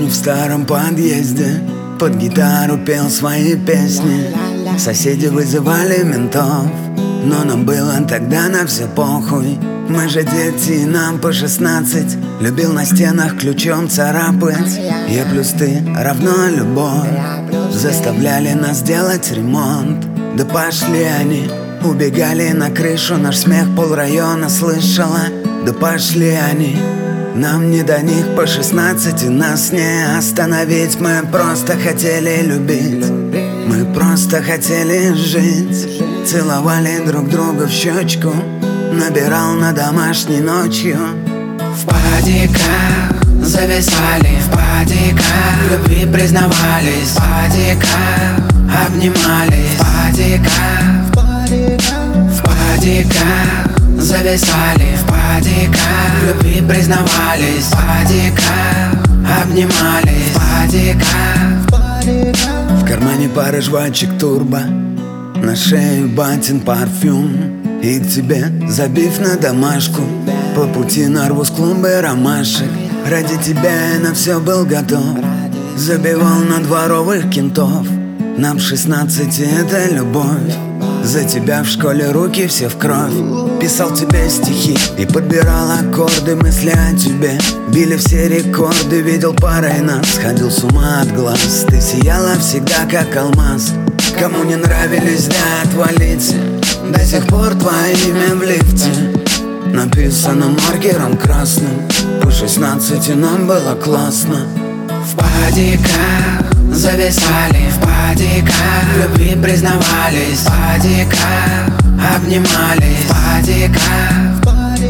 Помню, в старом подъезде под гитару пел свои песни. Соседи вызывали ментов, но нам было тогда на все похуй. Мы же дети, нам по 16. Любил на стенах ключом царапать. Я плюс ты равно любовь. Заставляли нас делать ремонт. Да пошли они, убегали на крышу. Наш смех полрайона слышала. Да пошли они, нам не до них по 16, и нас не остановить. Мы просто хотели любить, мы просто хотели жить. Целовали друг друга в щечку, набирал на домашней ночью. В падиках зависали, в падиках любви признавались, в падиках обнимались, в падиках, в падиках зависали, в падиках любви признавались, в падиках обнимались, в падиках. В кармане пара жвачек турбо, на шее батин парфюм. И к тебе, забив на домашку, по пути нарву с клумбы ромашек. Ради тебя я на все был готов, забивал на дворовых кентов. Нам 16, и это любовь. За тебя в школе руки все в кровь. Писал тебе стихи и подбирал аккорды. Мысли о тебе били все рекорды. Видел парой нас, сходил с ума от глаз. Ты сияла всегда как алмаз. Кому не нравились, да отвалите. До сих пор твое имя в лифте написано маркером красным. По 16 и нам было классно. В падиках зависали, в падиках любви признавались, в падиках обнимались, в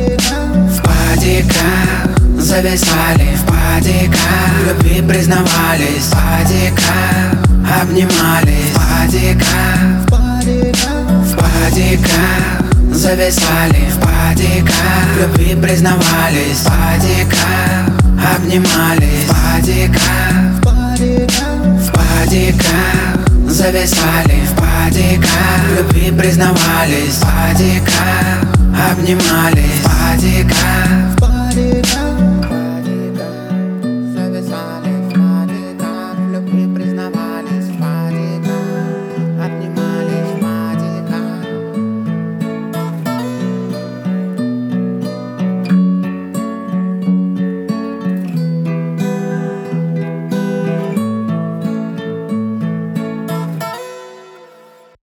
падиках зависали, в падиках любви признавались, в падиках обнимались, в падиках зависали, в падиках любви признавались, в падиках обнимались, в падиках зависали, в падиках любви признавались, в падиках обнимались, в падиках.